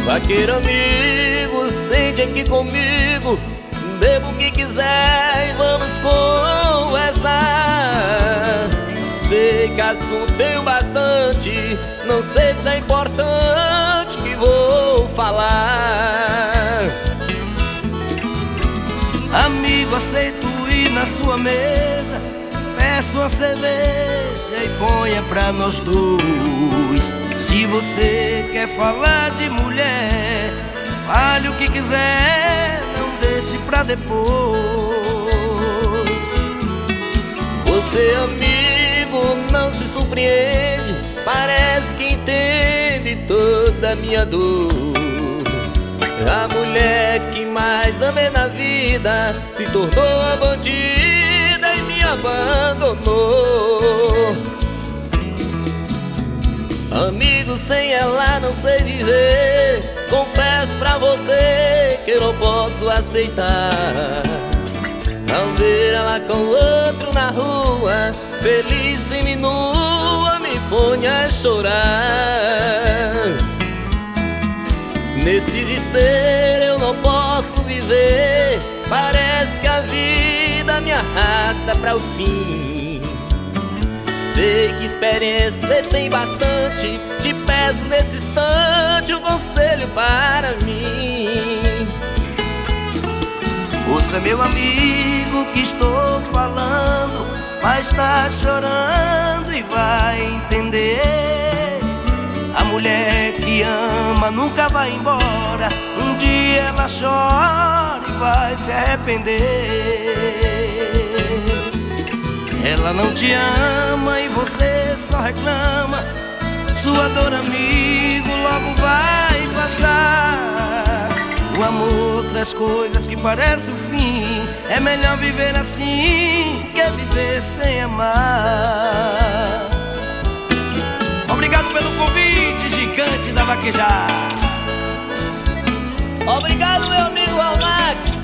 Vaqueiro amigo, sente aqui comigo, beba o que quiser e vamos conversar. Sei que assunto tenho bastante, não sei se é importante que vou falar. Amigo, aceito ir na sua mesa, peço uma cerveja e ponha pra nós dois. Se você quer falar de mulher, fale o que quiser, não deixe pra depois. Você, amigo, não se surpreende, parece que entende toda a minha dor. A mulher que mais amei na vida se tornou a bandida e me abandonou. Amigo, sem ela não sei viver, confesso pra você que eu não posso aceitar. Ao ver ela com outro na rua, feliz sem mim nua, me põe a chorar. Nesse desespero eu não posso viver, parece que a vida me arrasta para o fim. Sei que experiência você tem bastante, te peço nesse instante um conselho para mim. Ouça, meu amigo, que estou falando, mas tá chorando e vai entender. A mulher que ama nunca vai embora, um dia ela chora e vai se arrepender. Ela não te ama e você só reclama, sua dor, amigo, logo vai passar. O amor traz coisas que parecem o fim, é melhor viver assim que viver sem amar. Obrigado pelo convite, gigante da Vaquejada. Obrigado, meu amigo Almax.